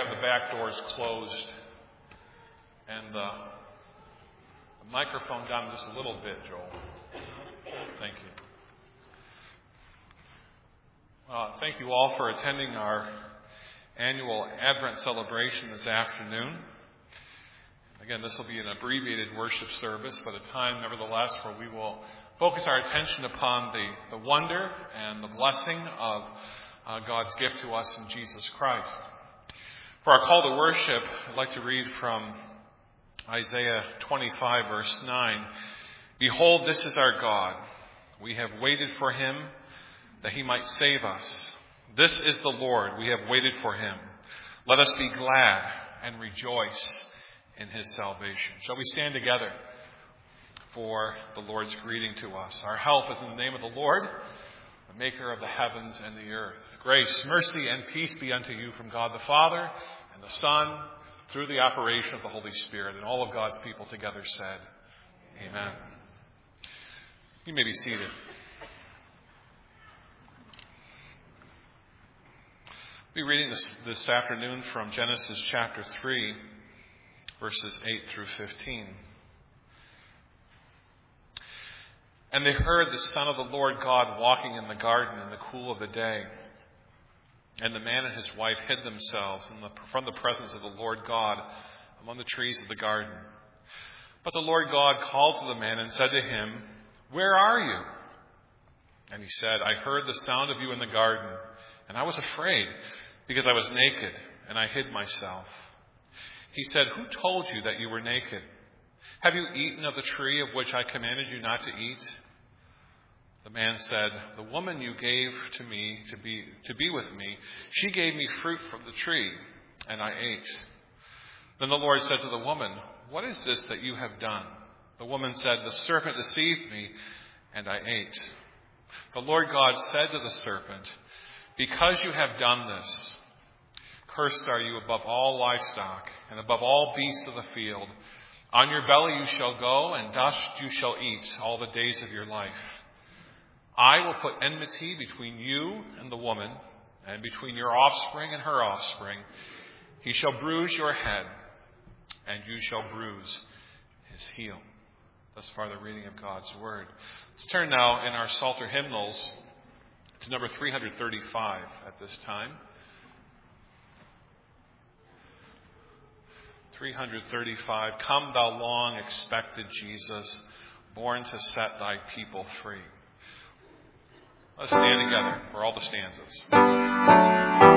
have the back doors closed and the microphone down just a little bit, Joel. Thank you. Thank you all for attending our annual Advent celebration this afternoon. Again, this will be an abbreviated worship service, but a time, nevertheless, where we will focus our attention upon the wonder and the blessing of God's gift to us in Jesus Christ. For our call to worship, I'd like to read from Isaiah 25, verse 9. Behold, this is our God. We have waited for him that he might save us. This is the Lord. We have waited for him. Let us be glad and rejoice in his salvation. Shall we stand together for the Lord's greeting to us? Our help is in the name of the Lord, the maker of the heavens and the earth. Grace, mercy, and peace be unto you from God the Father and the Son, through the operation of the Holy Spirit. And all of God's people together said, Amen. You may be seated. We'll be reading this afternoon from Genesis chapter 3, verses 8 through 15. And they heard the Son of the Lord God walking in the garden in the cool of the day. And the man and his wife hid themselves from the presence of the Lord God among the trees of the garden. But the Lord God called to the man and said to him, Where are you? And he said, I heard the sound of you in the garden, and I was afraid, because I was naked, and I hid myself. He said, Who told you that you were naked? Have you eaten of the tree of which I commanded you not to eat? The man said, The woman you gave to me to be with me, she gave me fruit from the tree, and I ate. Then the Lord said to the woman, What is this that you have done? The woman said, The serpent deceived me, and I ate. The Lord God said to the serpent, Because you have done this, cursed are you above all livestock and above all beasts of the field. On your belly you shall go, and dust you shall eat all the days of your life. I will put enmity between you and the woman, and between your offspring and her offspring. He shall bruise your head, and you shall bruise his heel. Thus far the reading of God's word. Let's turn now in our Psalter hymnals to number 335 at this time. 335, Come thou long expected Jesus, born to set thy people free. Let's stand together for all the stanzas.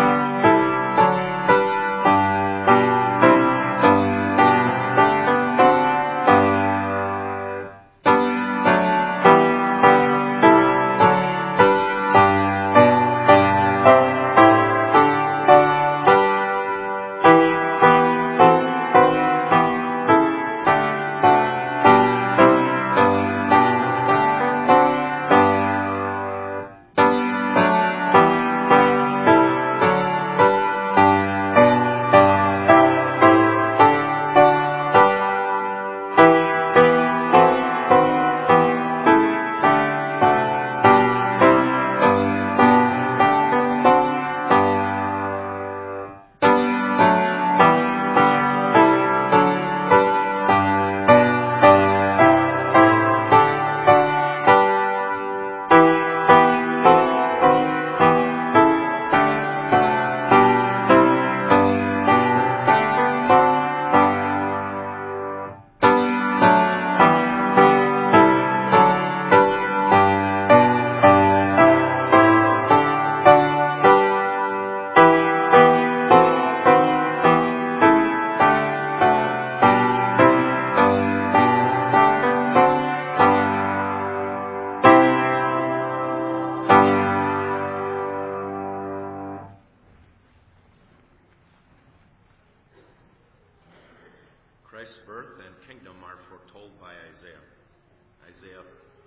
Christ's birth and kingdom are foretold by Isaiah. Isaiah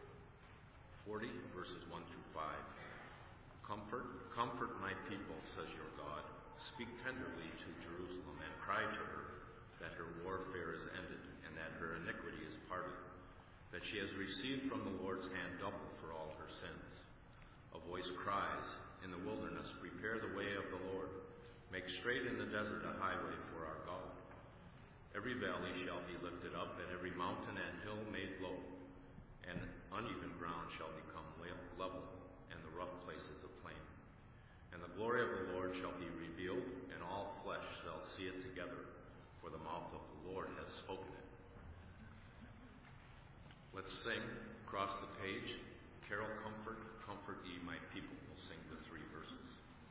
40, verses 1 through 5. Comfort my people, says your God. Speak tenderly to Jerusalem and cry to her that her warfare is ended and that her iniquity is pardoned, that she has received from the Lord's hand double for all her sins. A voice cries, in the wilderness, prepare the way of the Lord. Make straight in the desert a highway for our God. Every valley shall be lifted up, and every mountain and hill made low, and uneven ground shall become level, and the rough places a plain. And the glory of the Lord shall be revealed, and all flesh shall see it together, for the mouth of the Lord has spoken it. Let's sing across the page. Carol, comfort, comfort ye my people. We'll sing the 3 verses.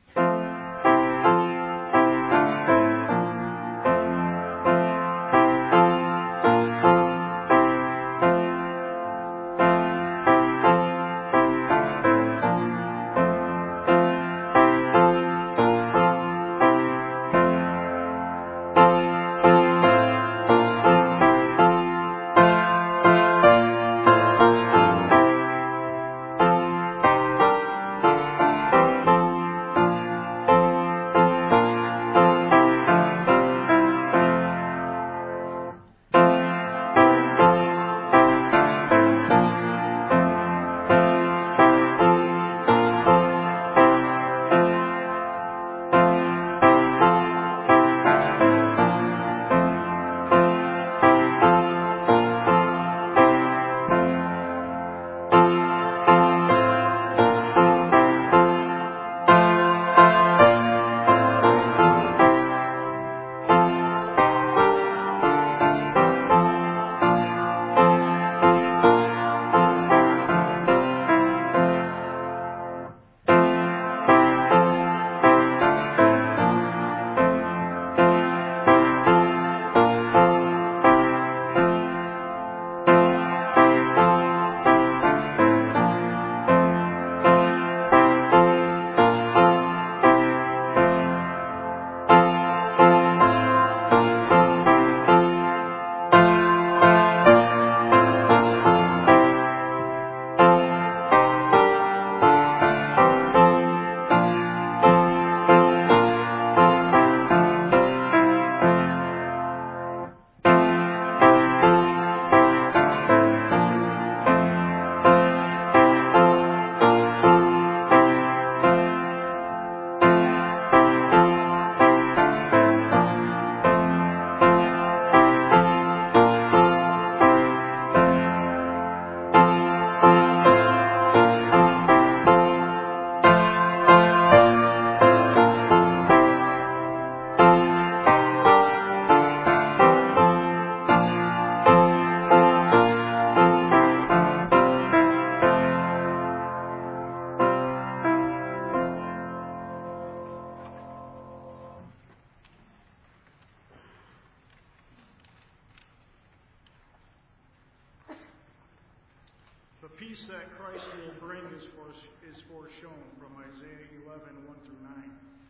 The peace that Christ will bring is foreshown from Isaiah 11:1-9.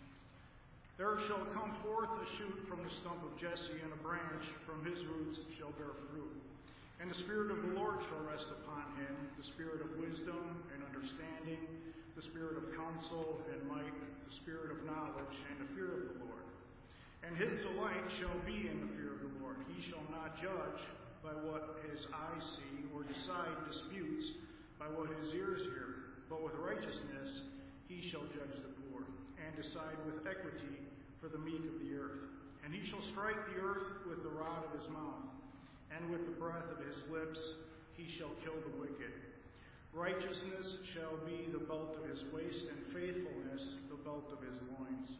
There shall come forth a shoot from the stump of Jesse, and a branch from his roots shall bear fruit. And the Spirit of the Lord shall rest upon him, the Spirit of wisdom and understanding, the Spirit of counsel and might, the Spirit of knowledge and the fear of the Lord. And his delight shall be in the fear of the Lord. He shall not judge by what his eyes see, or decide disputes by what his ears hear. But with righteousness he shall judge the poor, and decide with equity for the meek of the earth. And he shall strike the earth with the rod of his mouth, and with the breath of his lips he shall kill the wicked. Righteousness shall be the belt of his waist, and faithfulness the belt of his loins.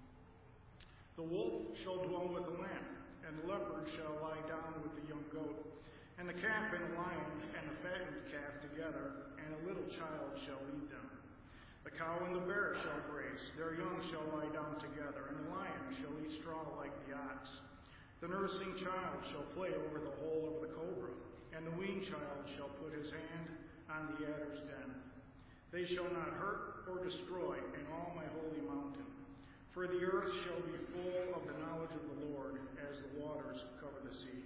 The wolf shall dwell with the lamb, and the leopard shall lie down with the young goat, and the calf and the lion and the fattened calf together, and a little child shall lead them. The cow and the bear shall graze, their young shall lie down together, and the lion shall eat straw like the ox. The nursing child shall play over the hole of the cobra, and the weaned child shall put his hand on the adder's den. They shall not hurt or destroy in all my holy mountain. For the earth shall be full of the knowledge of the Lord, as the waters cover the sea.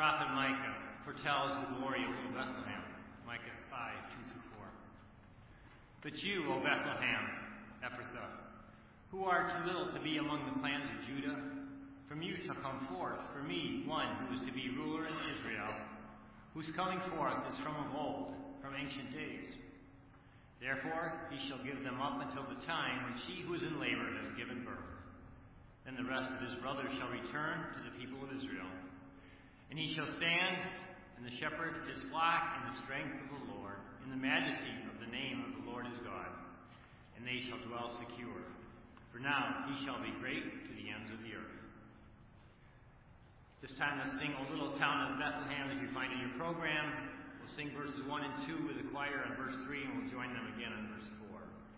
prophet Micah foretells the glory of Bethlehem. Micah 5:2-4. But you, O Bethlehem, Ephrathah, who are too little to be among the clans of Judah, from you shall come forth for me one who is to be ruler in Israel, whose coming forth is from of old, from ancient days. Therefore he shall give them up until the time when she who is in labor has given birth. Then the rest of his brothers shall return to the people of Israel. And he shall stand and the shepherd his flock in the strength of the Lord, in the majesty of the name of the Lord his God. And they shall dwell secure. For now he shall be great to the ends of the earth. This time let's sing O Little Town of Bethlehem as you find in your program. We'll sing verses 1 and 2 with the choir on verse 3, and we'll join them again on verse 4.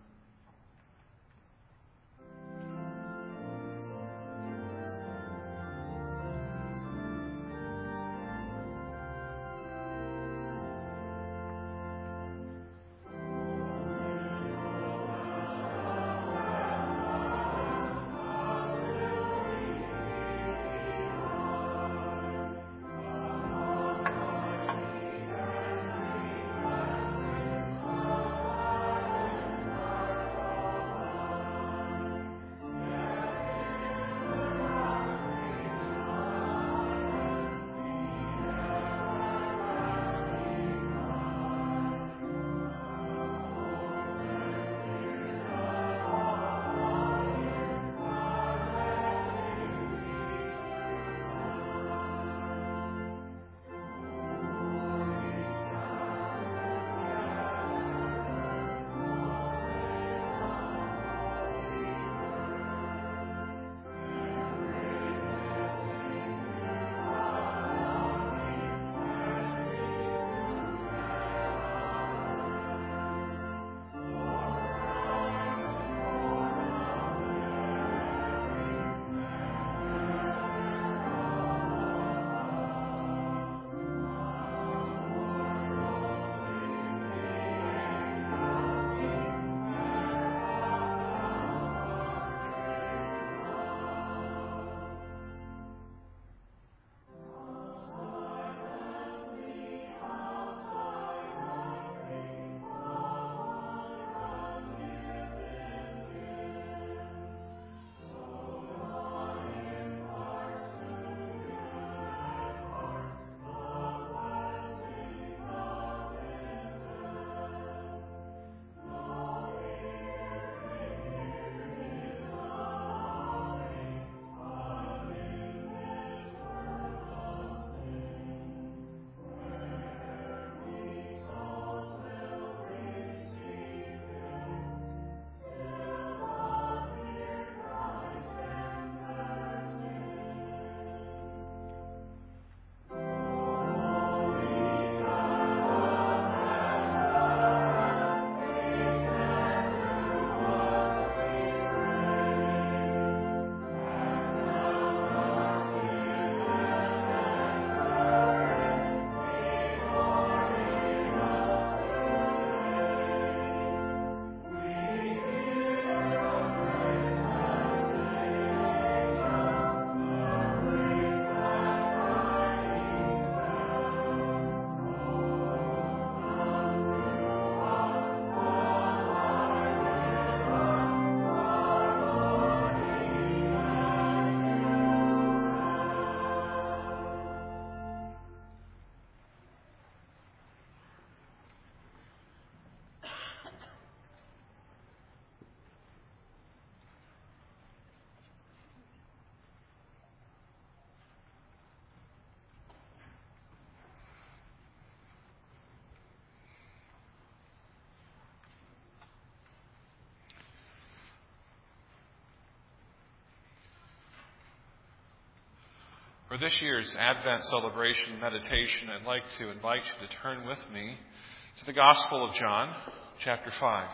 For this year's Advent celebration meditation, I'd like to invite you to turn with me to the Gospel of John, chapter 5.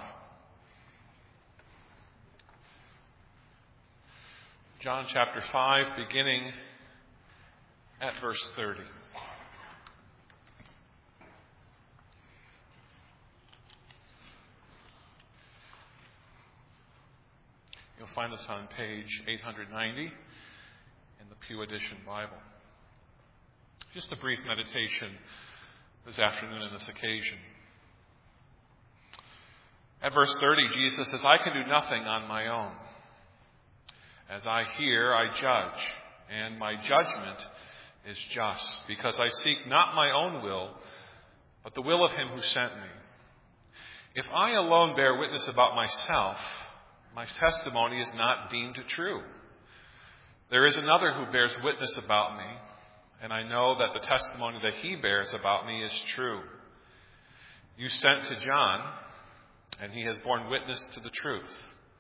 John chapter 5, beginning at verse 30. You'll find this on page 890 in the Pew Edition Bible. Just a brief meditation this afternoon on this occasion. At verse 30, Jesus says, I can do nothing on my own. As I hear, I judge, and my judgment is just, because I seek not my own will, but the will of him who sent me. If I alone bear witness about myself, my testimony is not deemed true. There is another who bears witness about me, and I know that the testimony that he bears about me is true. You sent to John, and he has borne witness to the truth.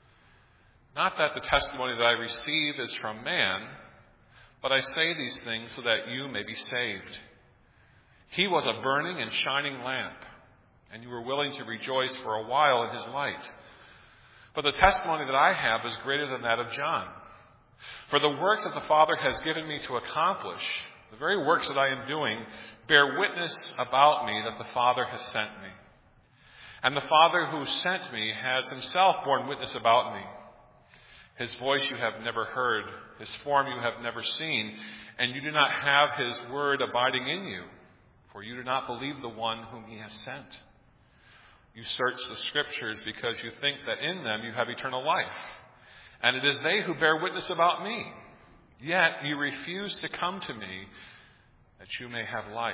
Not that the testimony that I receive is from man, but I say these things so that you may be saved. He was a burning and shining lamp, and you were willing to rejoice for a while in his light. But the testimony that I have is greater than that of John. For the works that the Father has given me to accomplish, the very works that I am doing, bear witness about me that the Father has sent me. And the Father who sent me has himself borne witness about me. His voice you have never heard, his form you have never seen, and you do not have his word abiding in you, for you do not believe the one whom he has sent. You search the Scriptures because you think that in them you have eternal life. And it is they who bear witness about me. Yet you refuse to come to me that you may have life.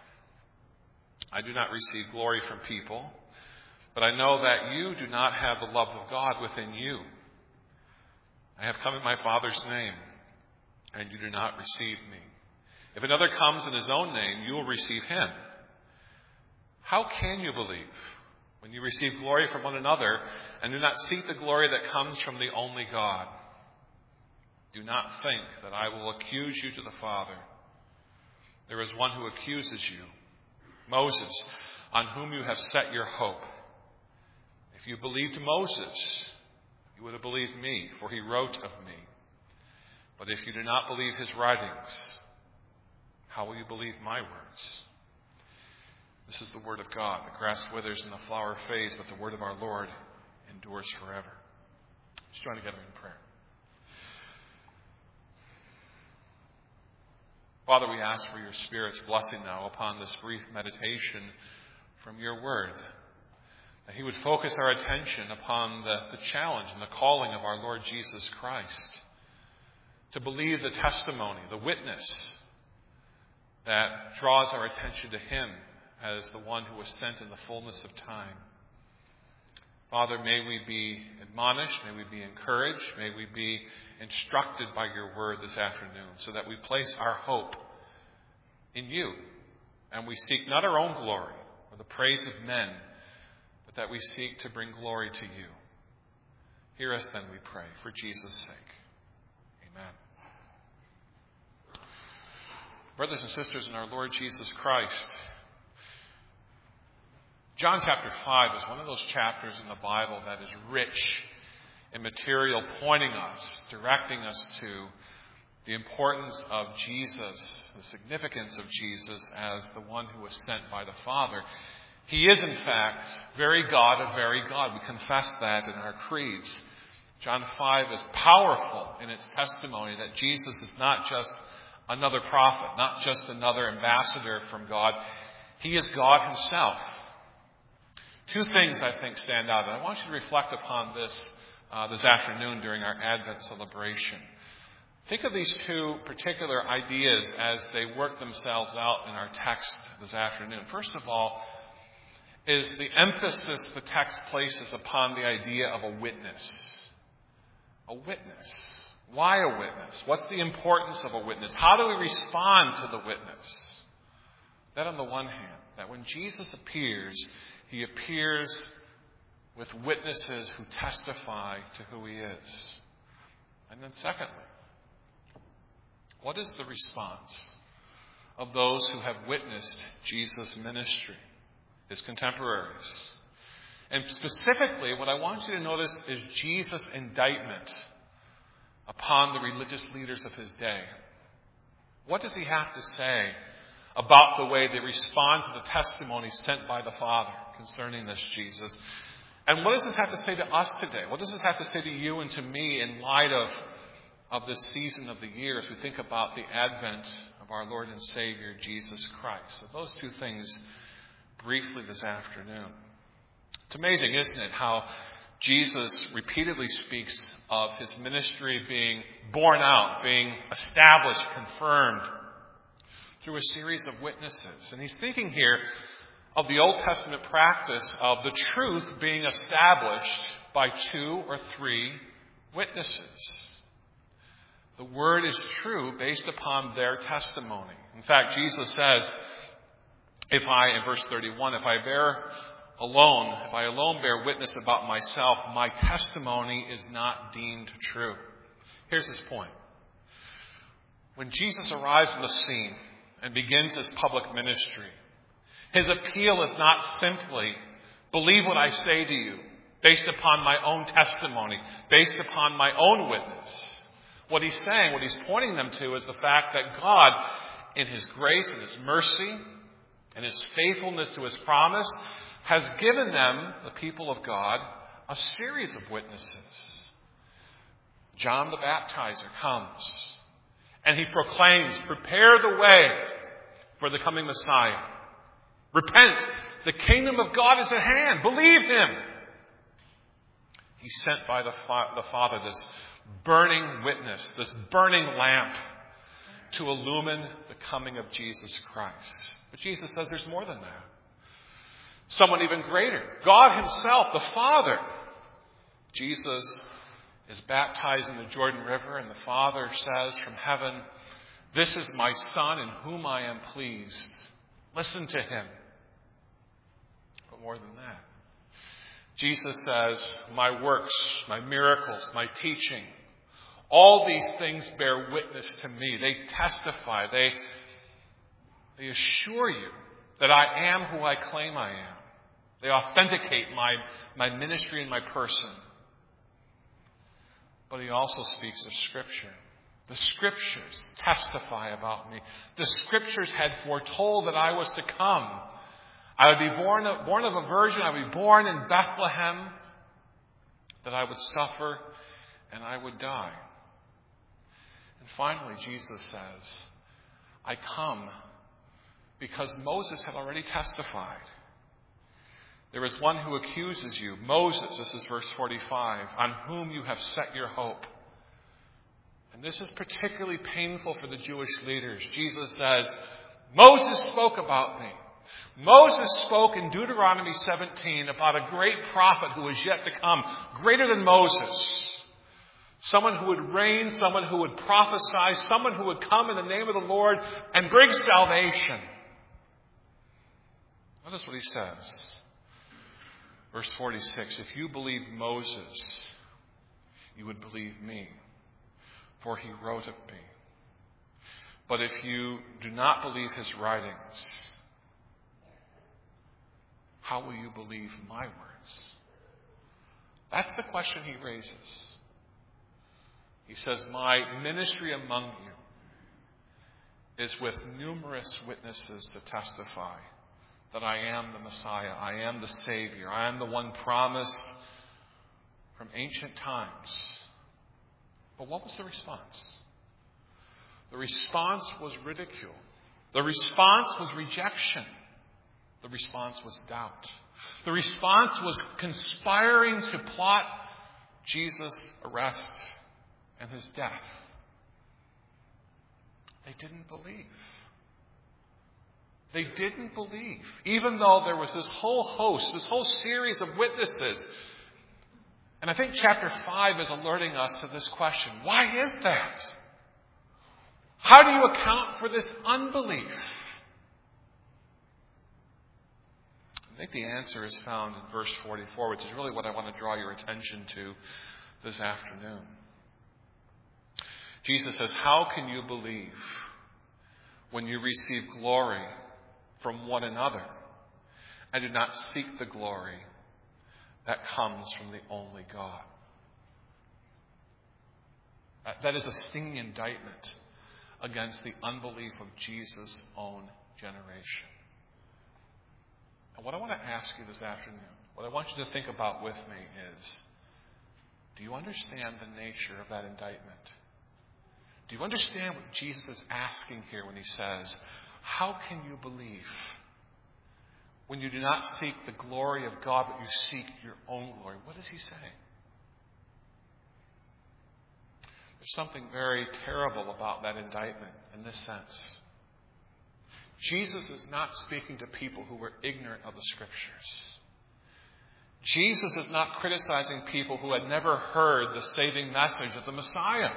I do not receive glory from people, but I know that you do not have the love of God within you. I have come in my Father's name, and you do not receive me. If another comes in his own name, you will receive him. How can you believe when you receive glory from one another and do not seek the glory that comes from the only God? Do not think that I will accuse you to the Father. There is one who accuses you, Moses, on whom you have set your hope. If you believed Moses, you would have believed me, for he wrote of me. But if you do not believe his writings, how will you believe my words? This is the word of God. The grass withers and the flower fades, but the word of our Lord endures forever. Let's join together in prayer. Father, we ask for your Spirit's blessing now upon this brief meditation from your word, that he would focus our attention upon the challenge and the calling of our Lord Jesus Christ, to believe the testimony, the witness that draws our attention to him as the one who was sent in the fullness of time. Father, may we be admonished, may we be encouraged, may we be instructed by your word this afternoon, so that we place our hope in you, and we seek not our own glory or the praise of men, but that we seek to bring glory to you. Hear us then, we pray, for Jesus' sake. Amen. Brothers and sisters in our Lord Jesus Christ, John chapter 5 is one of those chapters in the Bible that is rich in material pointing us, directing us to the importance of Jesus, the significance of Jesus as the one who was sent by the Father. He is, in fact, very God of very God. We confess that in our creeds. John 5 is powerful in its testimony that Jesus is not just another prophet, not just another ambassador from God. He is God himself. Two things, I think, stand out, and I want you to reflect upon this afternoon during our Advent celebration. Think of these two particular ideas as they work themselves out in our text this afternoon. First of all, is the emphasis the text places upon the idea of a witness. A witness. Why a witness? What's the importance of a witness? How do we respond to the witness? That on the one hand, that when Jesus appears, he appears with witnesses who testify to who he is. And then secondly, what is the response of those who have witnessed Jesus' ministry, his contemporaries? And specifically, what I want you to notice is Jesus' indictment upon the religious leaders of his day. What does he have to say about the way they respond to the testimony sent by the Father concerning this Jesus? And what does this have to say to us today? What does this have to say to you and to me in light of this season of the year as we think about the advent of our Lord and Savior, Jesus Christ. So those two things briefly this afternoon. It's amazing, isn't it, how Jesus repeatedly speaks of his ministry being borne out, being established, confirmed through a series of witnesses. And he's thinking here of the Old Testament practice of the truth being established by 2 or 3 witnesses. The word is true based upon their testimony. In fact, Jesus says, in verse 31, if I alone bear witness about myself, my testimony is not deemed true. Here's his point. When Jesus arrives on the scene and begins his public ministry, his appeal is not simply, believe what I say to you, based upon my own testimony, based upon my own witness. What he's saying, what he's pointing them to is the fact that God, in his grace and his mercy and his faithfulness to his promise, has given them, the people of God, a series of witnesses. John the Baptizer comes and he proclaims, prepare the way for the coming Messiah. Repent, the kingdom of God is at hand. Believe him. He's sent by the Father, this burning witness, this burning lamp to illumine the coming of Jesus Christ. But Jesus says there's more than that. Someone even greater. God himself, the Father. Jesus is baptized in the Jordan River, and the Father says from heaven, this is my Son in whom I am pleased. Listen to him. But more than that, Jesus says, my works, my miracles, my teaching, all these things bear witness to me. They testify. They assure you that I am who I claim I am. They authenticate my ministry and my person. But he also speaks of Scripture. The Scriptures testify about me. The Scriptures had foretold that I was to come. I would be born of a virgin. I would be born in Bethlehem. That I would suffer and I would die. And finally, Jesus says, I come because Moses had already testified. There is one who accuses you, Moses, this is verse 45, on whom you have set your hope. And this is particularly painful for the Jewish leaders. Jesus says, Moses spoke about me. Moses spoke in Deuteronomy 17 about a great prophet who is yet to come, greater than Moses. Someone who would reign, someone who would prophesy, someone who would come in the name of the Lord and bring salvation. Notice what he says. Verse 46, if you believed Moses, you would believe me, for he wrote of me. But if you do not believe his writings, how will you believe my words? That's the question he raises. He says, my ministry among you is with numerous witnesses to testify that I am the Messiah, I am the Savior, I am the one promised from ancient times. But what was the response? The response was ridicule. The response was rejection. The response was doubt. The response was conspiring to plot Jesus' arrest and his death. They didn't believe. They didn't believe, even though there was this whole host, this whole series of witnesses. And I think chapter 5 is alerting us to this question. Why is that? How do you account for this unbelief? I think the answer is found in verse 44, which is really what I want to draw your attention to this afternoon. Jesus says, how can you believe when you receive glory from one another and do not seek the glory that comes from the only God? That is a stinging indictment against the unbelief of Jesus' own generation. And what I want to ask you this afternoon, what I want you to think about with me is, do you understand the nature of that indictment? Do you understand what Jesus is asking here when he says, how can you believe when you do not seek the glory of God, but you seek your own glory? What is he saying? There's something very terrible about that indictment in this sense. Jesus is not speaking to people who were ignorant of the Scriptures. Jesus is not criticizing people who had never heard the saving message of the Messiah.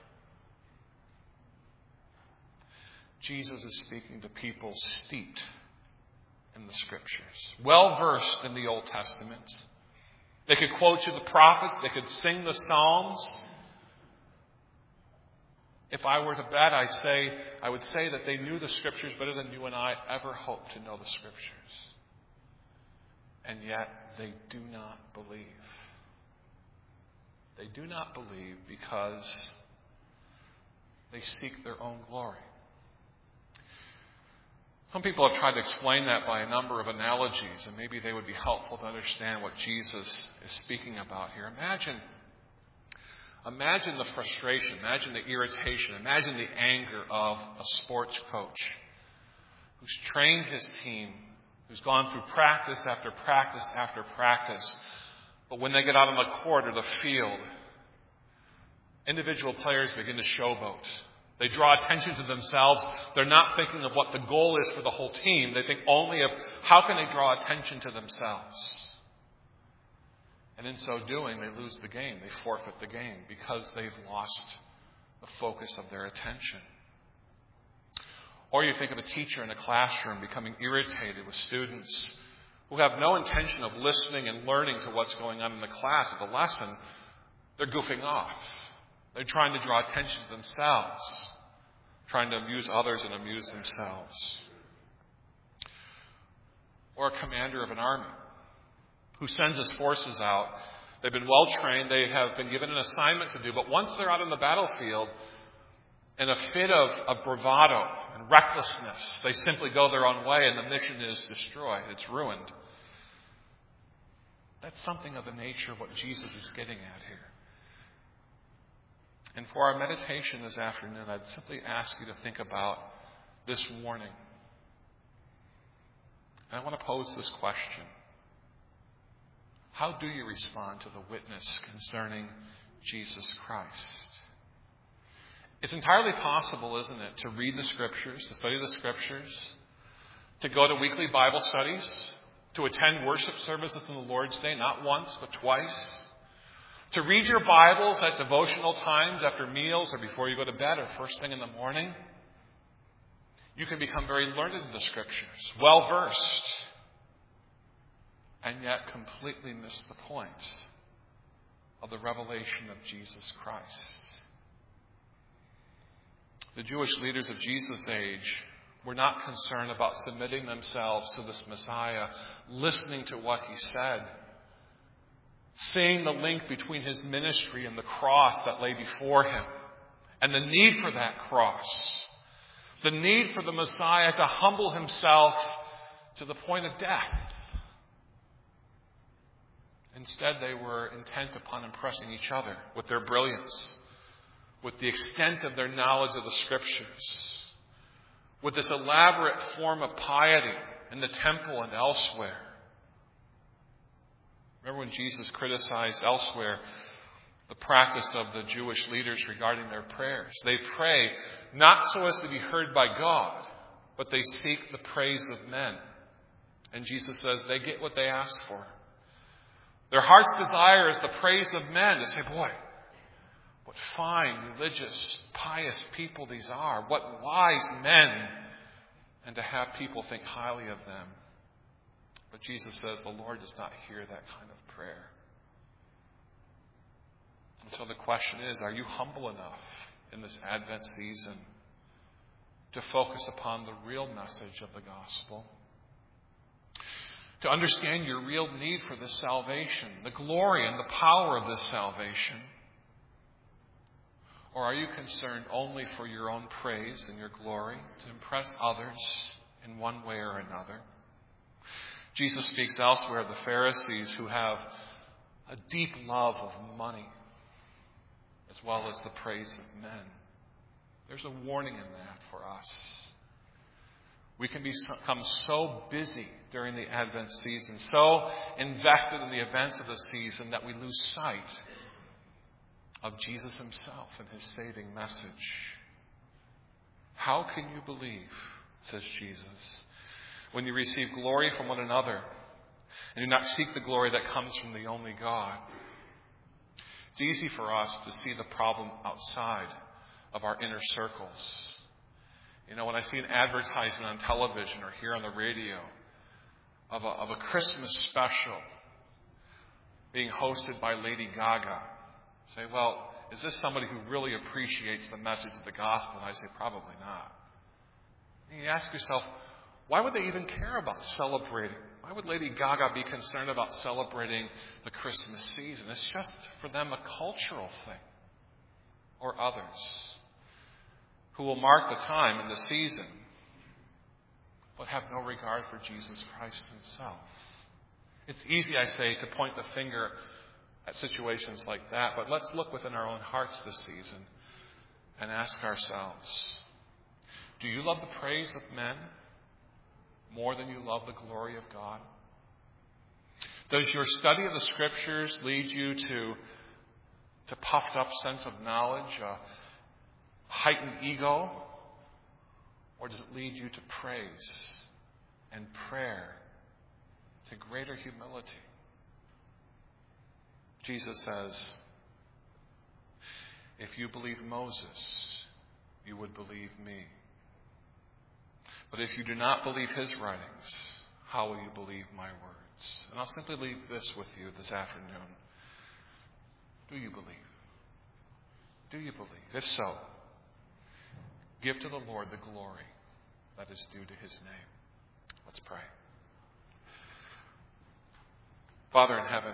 Jesus is speaking to people steeped in the Scriptures, well-versed in the Old Testament. They could quote you the prophets. They could sing the Psalms. If I were to bet, I would say that they knew the Scriptures better than you and I ever hoped to know the Scriptures. And yet, they do not believe. They do not believe because they seek their own glory. Some people have tried to explain that by a number of analogies, and maybe they would be helpful to understand what Jesus is speaking about here. Imagine the frustration, imagine the irritation, imagine the anger of a sports coach who's trained his team, who's gone through practice after practice after practice, but when they get out on the court or the field, individual players begin to showboat. They draw attention to themselves. They're not thinking of what the goal is for the whole team. They think only of how can they draw attention to themselves. And in so doing, they lose the game. They forfeit the game because they've lost the focus of their attention. Or you think of a teacher in a classroom becoming irritated with students who have no intention of listening and learning to what's going on in the class or the lesson. They're goofing off. They're trying to draw attention to themselves, trying to amuse others and amuse themselves. Or a commander of an army who sends his forces out. They've been well trained. They have been given an assignment to do. But once they're out on the battlefield, in a fit of bravado and recklessness, they simply go their own way and the mission is destroyed. It's ruined. That's something of the nature of what Jesus is getting at here. And for our meditation this afternoon, I'd simply ask you to think about this warning. And I want to pose this question. How do you respond to the witness concerning Jesus Christ? It's entirely possible, isn't it, to read the Scriptures, to study the Scriptures, to go to weekly Bible studies, to attend worship services on the Lord's Day, not once, but twice, to read your Bibles at devotional times after meals or before you go to bed or first thing in the morning. You can become very learned in the Scriptures, well-versed, and yet completely miss the point of the revelation of Jesus Christ. The Jewish leaders of Jesus' age were not concerned about submitting themselves to this Messiah, listening to what he said, seeing the link between his ministry and the cross that lay before him, and the need for that cross, the need for the Messiah to humble himself to the point of death. Instead, they were intent upon impressing each other with their brilliance, with the extent of their knowledge of the Scriptures, with this elaborate form of piety in the temple and elsewhere. Remember when Jesus criticized elsewhere the practice of the Jewish leaders regarding their prayers? They pray not so as to be heard by God, but they seek the praise of men. And Jesus says they get what they ask for. Their heart's desire is the praise of men, to say, boy, what fine, religious, pious people these are. What wise men. And to have people think highly of them. But Jesus says the Lord does not hear that kind of prayer. And so the question is, are you humble enough in this Advent season to focus upon the real message of the gospel? To understand your real need for this salvation, the glory and the power of this salvation? Or are you concerned only for your own praise and your glory, to impress others in one way or another? Jesus speaks elsewhere of the Pharisees who have a deep love of money as well as the praise of men. There's a warning in that for us. We can become so busy during the Advent season, so invested in the events of the season that we lose sight of Jesus himself and his saving message. How can you believe, says Jesus, when you receive glory from one another and do not seek the glory that comes from the only God? It's easy for us to see the problem outside of our inner circles. You know, when I see an advertisement on television or hear on the radio of a Christmas special being hosted by Lady Gaga, I say, well, is this somebody who really appreciates the message of the gospel? And I say, probably not. And you ask yourself, why would they even care about celebrating? Why would Lady Gaga be concerned about celebrating the Christmas season? It's just for them a cultural thing. Or others who will mark the time and the season, but have no regard for Jesus Christ himself. It's easy, I say, to point the finger at situations like that, but let's look within our own hearts this season and ask ourselves, do you love the praise of men more than you love the glory of God? Does your study of the Scriptures lead you to puffed up sense of knowledge, a heightened ego, or does it lead you to praise and prayer, to greater humility? Jesus says, if you believe Moses, you would believe me. But if you do not believe his writings, how will you believe my words? And I'll simply leave this with you this afternoon. Do you believe? Do you believe? If so, give to the Lord the glory that is due to his name. Let's pray. Father in heaven,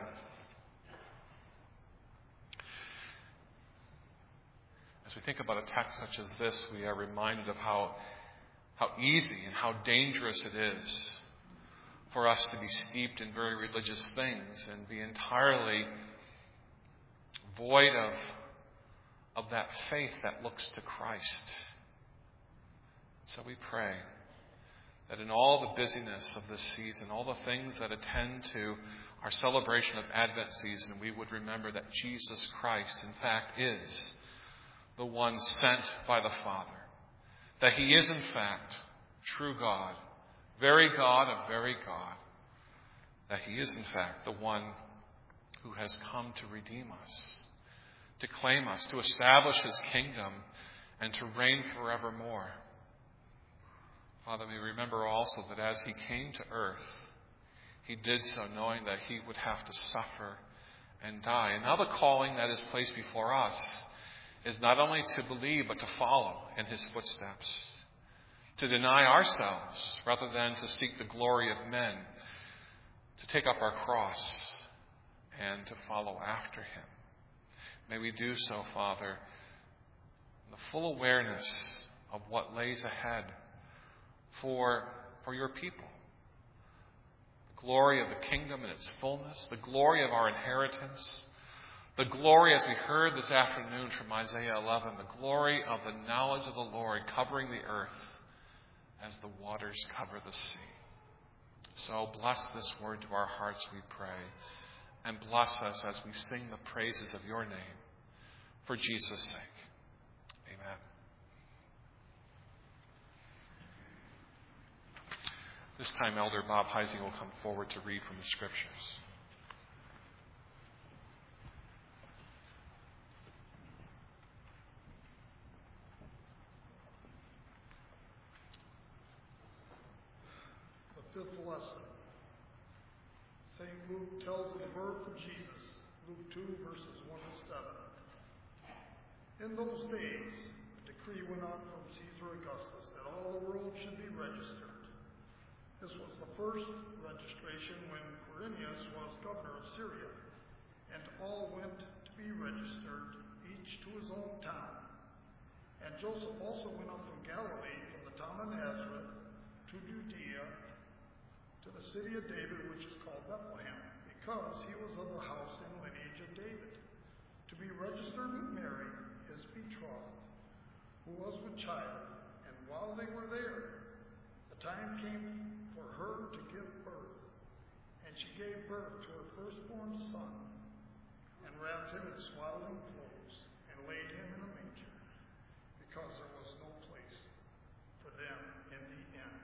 as we think about a text such as this, we are reminded of how easy and how dangerous it is for us to be steeped in very religious things and be entirely void of that faith that looks to Christ. So we pray that in all the busyness of this season, all the things that attend to our celebration of Advent season, we would remember that Jesus Christ, in fact, is the one sent by the Father. That he is, in fact, true God, very God of very God. That he is, in fact, the one who has come to redeem us, to claim us, to establish his kingdom, and to reign forevermore. Father, we remember also that as he came to earth, he did so knowing that he would have to suffer and die. And now the calling that is placed before us is not only to believe, but to follow in his footsteps, to deny ourselves rather than to seek the glory of men, to take up our cross and to follow after him. May we do so, Father, in the full awareness of what lays ahead for your people. The glory of the kingdom in its fullness, the glory of our inheritance, the glory, as we heard this afternoon from Isaiah 11, the glory of the knowledge of the Lord covering the earth as the waters cover the sea. So bless this word to our hearts, we pray, and bless us as we sing the praises of your name. For Jesus' sake. Amen. This time, Elder Bob Heising will come forward to read from the Scriptures. The fifth lesson. St. Luke tells of the birth of Jesus. Luke 2, verses 1 to 7. In those days, a decree went out from Caesar Augustus that all the world should be registered. This was the first registration when Quirinius was governor of Syria, and all went to be registered, each to his own town. And Joseph also went up from Galilee, from the town of Nazareth, to Judea, to the city of David, which is called Bethlehem, because he was of the house and lineage of David, to be registered with Mary, his betrothed, who was with child, and while they were there, the time came for her to give birth. And she gave birth to her firstborn son, and wrapped him in swaddling clothes, and laid him in a manger, because there was no place for them in the inn.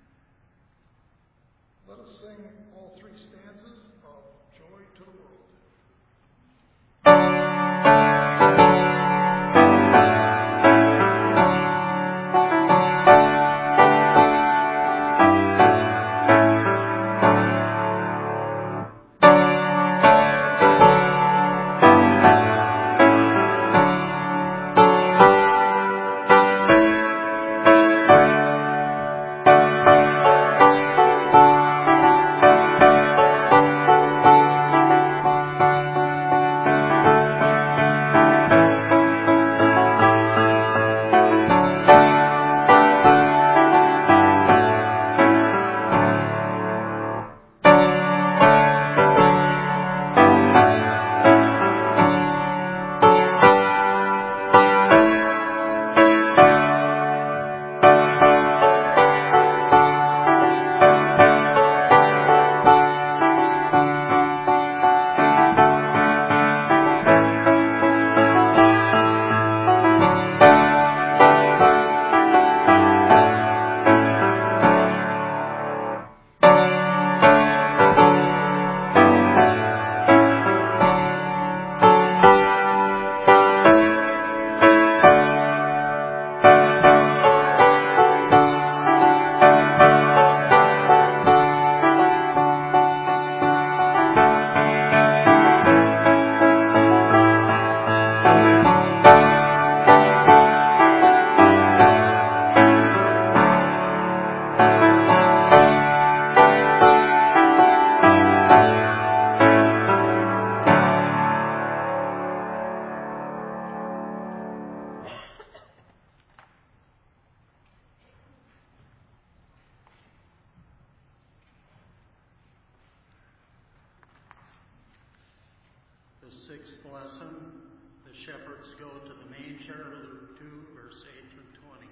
Let us sing all three stanzas of Joy to the World. The sixth lesson, the shepherds go to the manger, Luke 2, verse 8 through 20.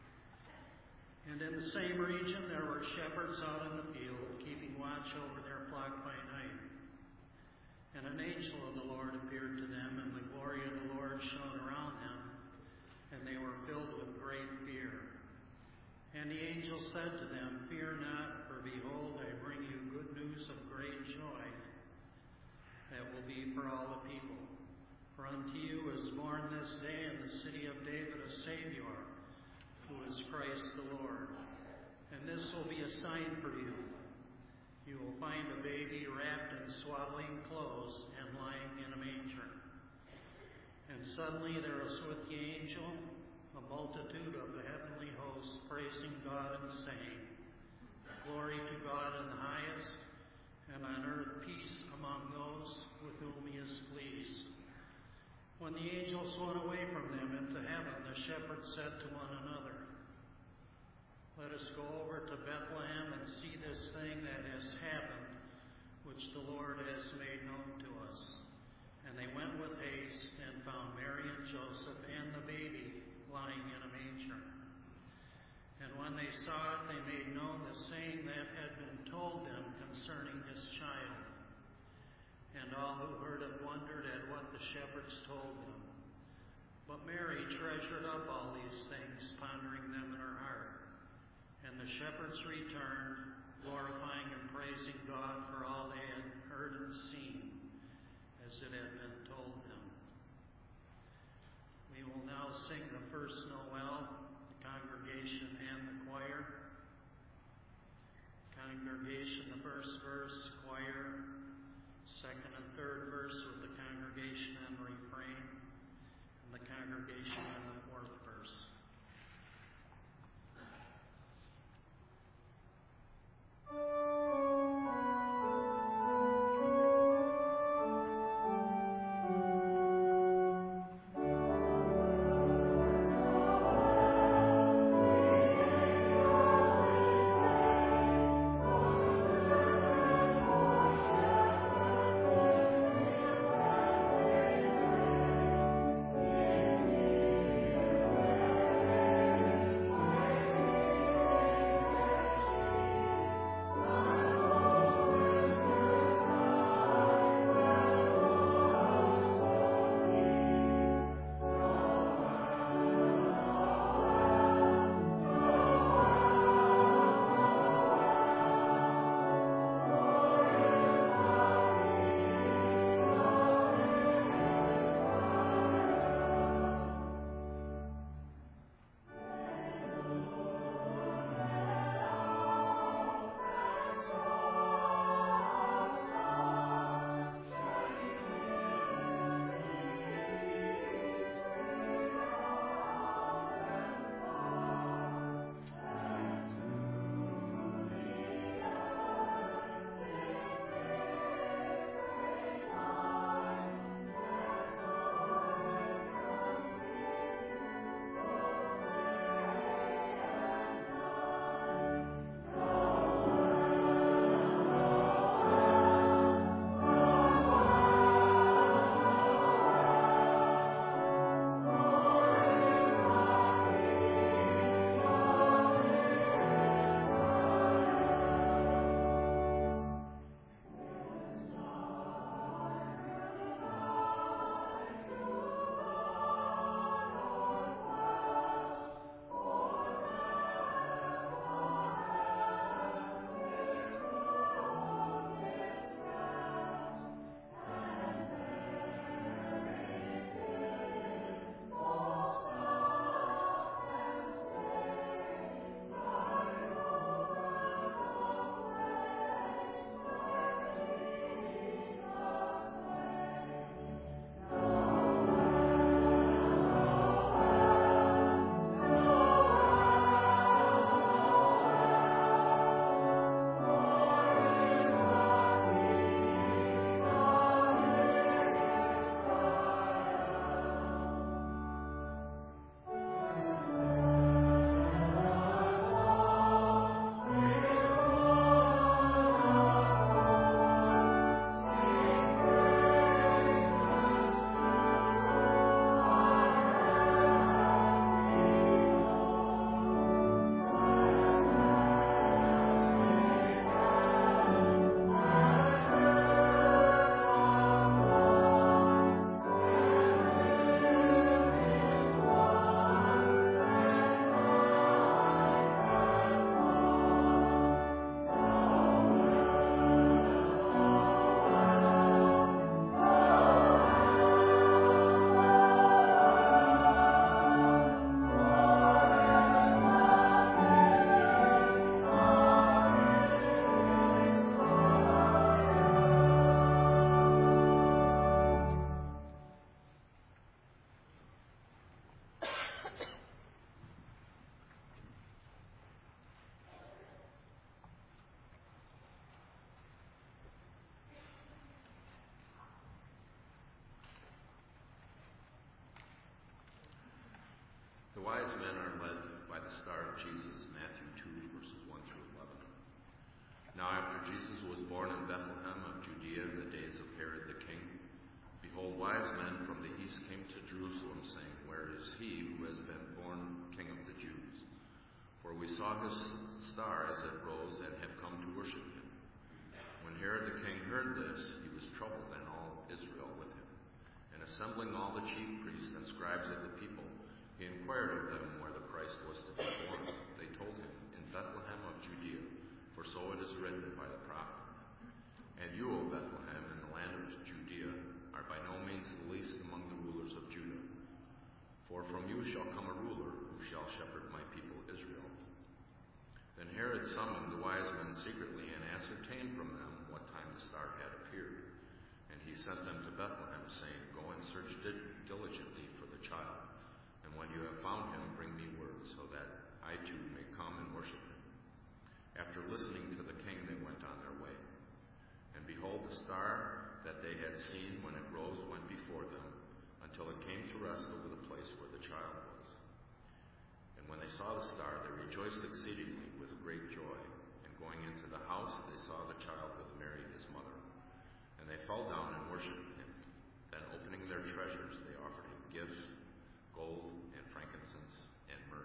And in the same region there were shepherds out in the field, keeping watch over their flock by night. And an angel of the Lord appeared to them, and the glory of the Lord shone around them, and they were filled with great fear. And the angel said to them, "Fear not, for behold, I bring you good news of great joy that will be for all the people. For unto you is born this day in the city of David a Savior, who is Christ the Lord. And this will be a sign for you. You will find a baby wrapped in swaddling clothes and lying in a manger." And suddenly there was with the angel a multitude of the heavenly hosts, praising God and saying, "Glory to God in the highest, and on earth peace among those with whom he is pleased." When the angels went away from them into heaven, the shepherds said to one another, "Let us go over to Bethlehem and see this thing that has happened, which the Lord has made known to us." And they went with haste and found Mary and Joseph and the baby lying in a manger. And when they saw it, they made known the saying that had been told them concerning this child. And all who heard it wondered at what the shepherds told them. But Mary treasured up all these things, pondering them in her heart. And the shepherds returned, glorifying and praising God for all they had heard and seen, as it had been told them. We will now sing the first Noel, the congregation and the choir. Congregation, the first verse, choir, second and third verse with the congregation and refrain, and the congregation and the fourth verse. Amen. Jesus, Matthew 2, verses 1 through 11. Now after Jesus was born in Bethlehem of Judea in the days of Herod the king, behold, wise men from the east came to Jerusalem, saying, Where is he who has been born King of the Jews? For we saw his star as it rose and have come to worship him. When Herod the king heard this, he was troubled, and all Israel with him. And assembling all the chief priests and scribes of the people, he inquired of them where the Christ was to be born. They told him, In Bethlehem of Judea, for so it is written by the prophet. And you, O Bethlehem, in the land of Judea, are by no means the least among the rulers of Judah. For from you shall come a ruler who shall shepherd my people Israel. Then Herod summoned the wise men secretly and ascertained from them what time the star had appeared. And he sent them to Bethlehem, saying, Go and search diligently for the child. And when you have found him, bring me word, so that I too may come and worship him. After listening to the king, they went on their way. And behold, the star that they had seen when it rose went before them, until it came to rest over the place where the child was. And when they saw the star, they rejoiced exceedingly with great joy. And going into the house, they saw the child with Mary his mother. And they fell down and worshipped him. Then opening their treasures, they offered him gifts, gold and frankincense and myrrh.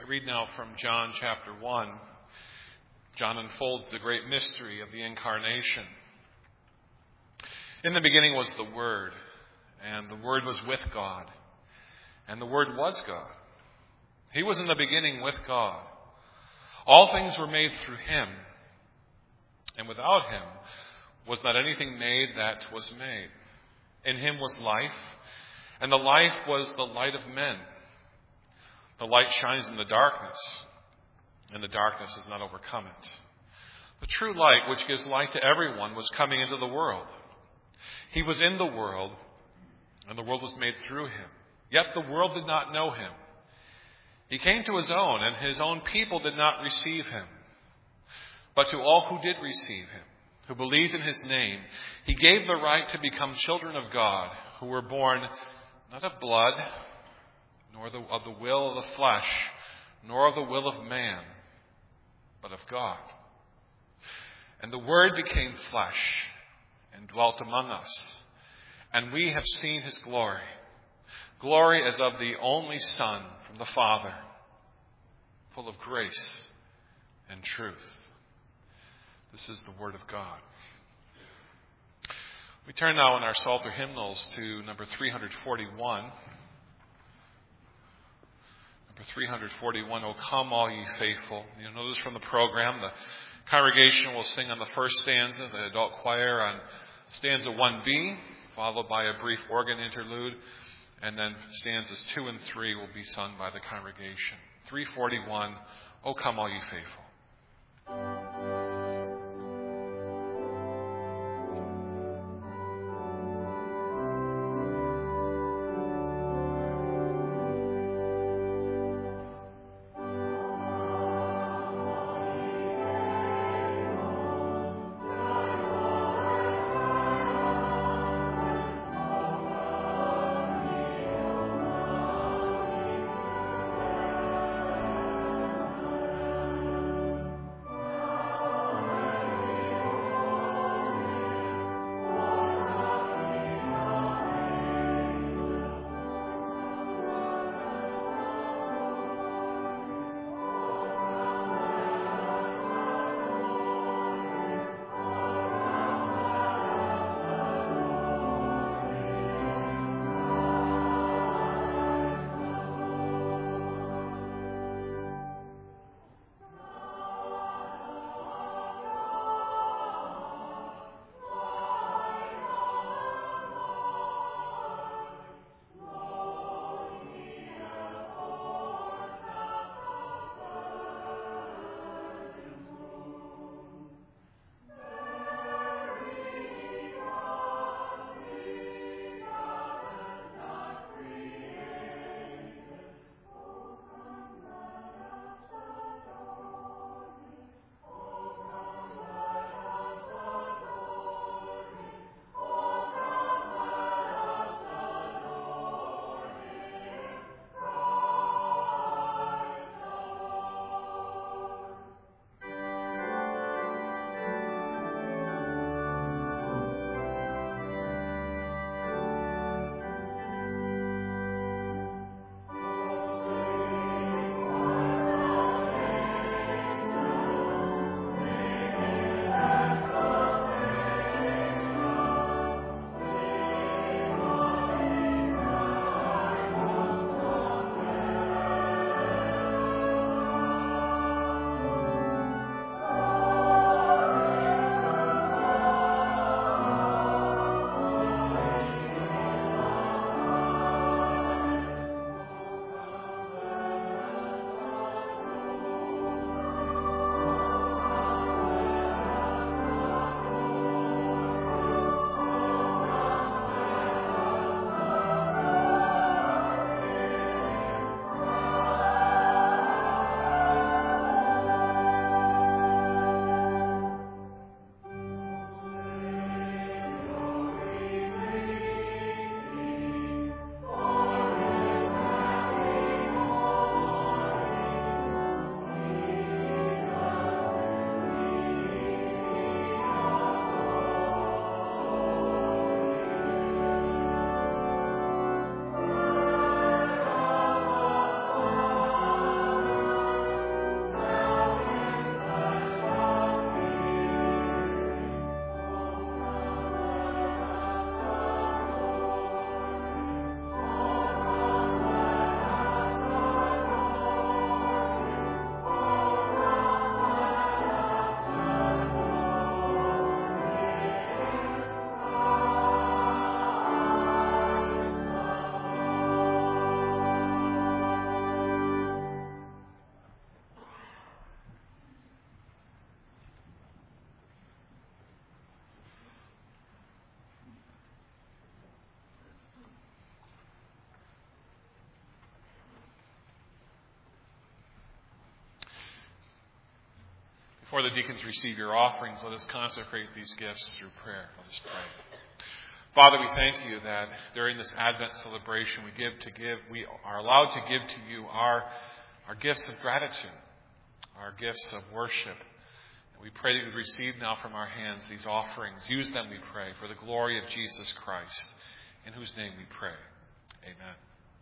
I read now from John chapter 1. John unfolds the great mystery of the incarnation. In the beginning was the Word, and the Word was with God, and the Word was God. He was in the beginning with God. All things were made through him, and without him was not anything made that was made. In him was life, and the life was the light of men. The light shines in the darkness, and the darkness has not overcome it. The true light, which gives light to everyone, was coming into the world. He was in the world, and the world was made through him. Yet the world did not know him. He came to his own, and his own people did not receive him. But to all who did receive him, who believed in his name, he gave the right to become children of God, who were born not of blood, nor of the will of the flesh, nor of the will of man, but of God. And the Word became flesh and dwelt among us, and we have seen his glory. Glory as of the only Son from the Father, full of grace and truth. This is the Word of God. We turn now in our Psalter hymnals to number 341. Number 341, O come all ye faithful. You'll notice from the program, the congregation will sing on the first stanza, the adult choir on stanza 1b, followed by a brief organ interlude, and then stanzas 2 and 3 will be sung by the congregation. 341, O come all ye faithful. Before the deacons receive your offerings, let us consecrate these gifts through prayer. Let us pray. Father, we thank you that during this Advent celebration we are allowed to give to you our gifts of gratitude, our gifts of worship. And we pray that you receive now from our hands these offerings. Use them, we pray, for the glory of Jesus Christ, in whose name we pray. Amen.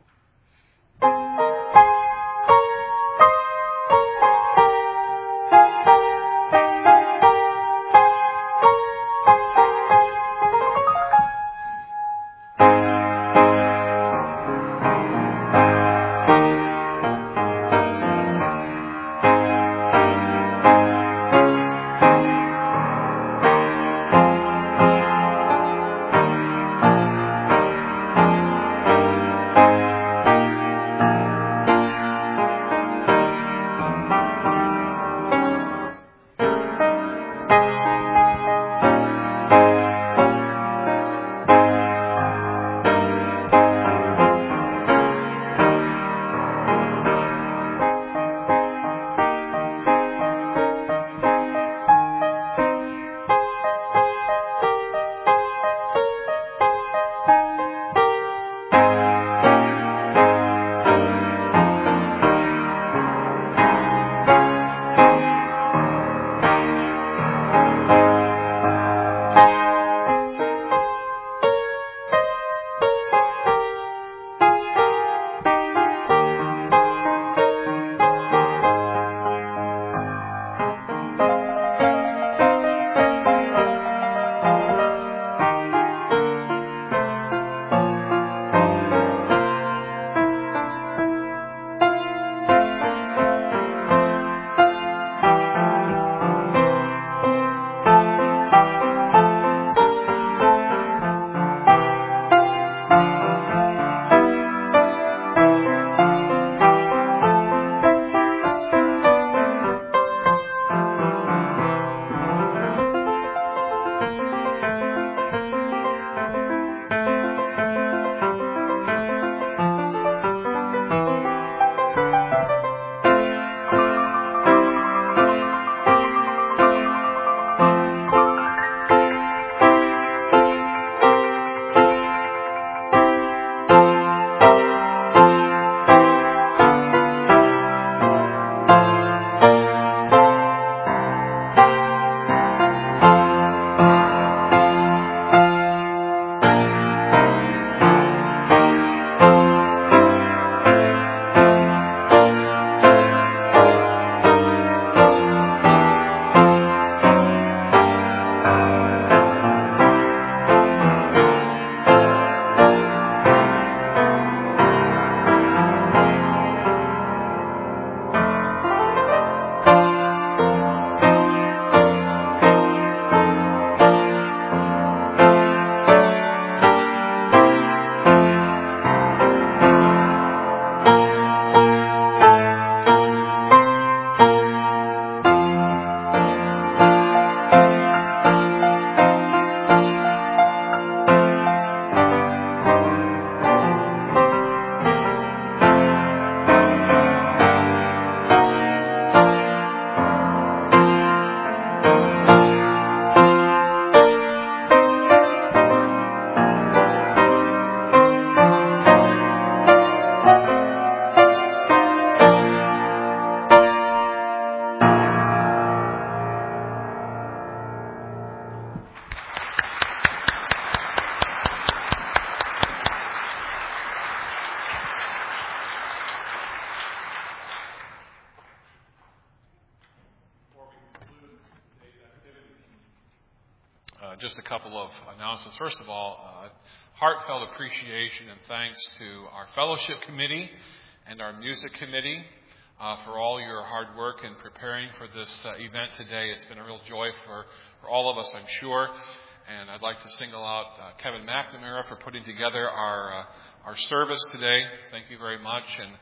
Just a couple of announcements. First of all, heartfelt appreciation and thanks to our fellowship committee and our music committee for all your hard work in preparing for this event today. It's been a real joy for all of us, I'm sure. And I'd like to single out Kevin McNamara for putting together our service today. Thank you very much. And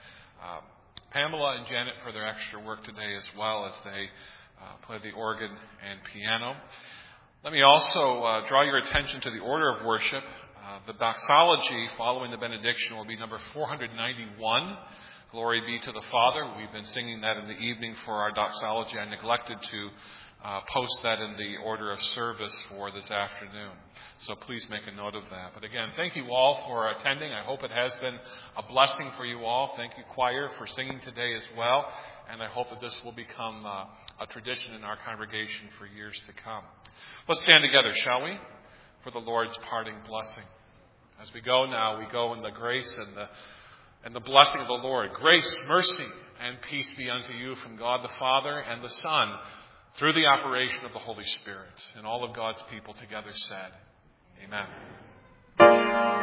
Pamela and Janet for their extra work today as well as they play the organ and piano. Let me also draw your attention to the order of worship. The doxology following the benediction will be number 491. Glory be to the Father. We've been singing that in the evening for our doxology. I neglected to post that in the order of service for this afternoon. So please make a note of that. But again, thank you all for attending. I hope it has been a blessing for you all. Thank you, choir, for singing today as well. And I hope that this will become a tradition in our congregation for years to come. Let's stand together, shall we, for the Lord's parting blessing. As we go now, we go in the grace and the blessing of the Lord. Grace, mercy, and peace be unto you from God the Father and the Son, through the operation of the Holy Spirit. And all of God's people together said, Amen.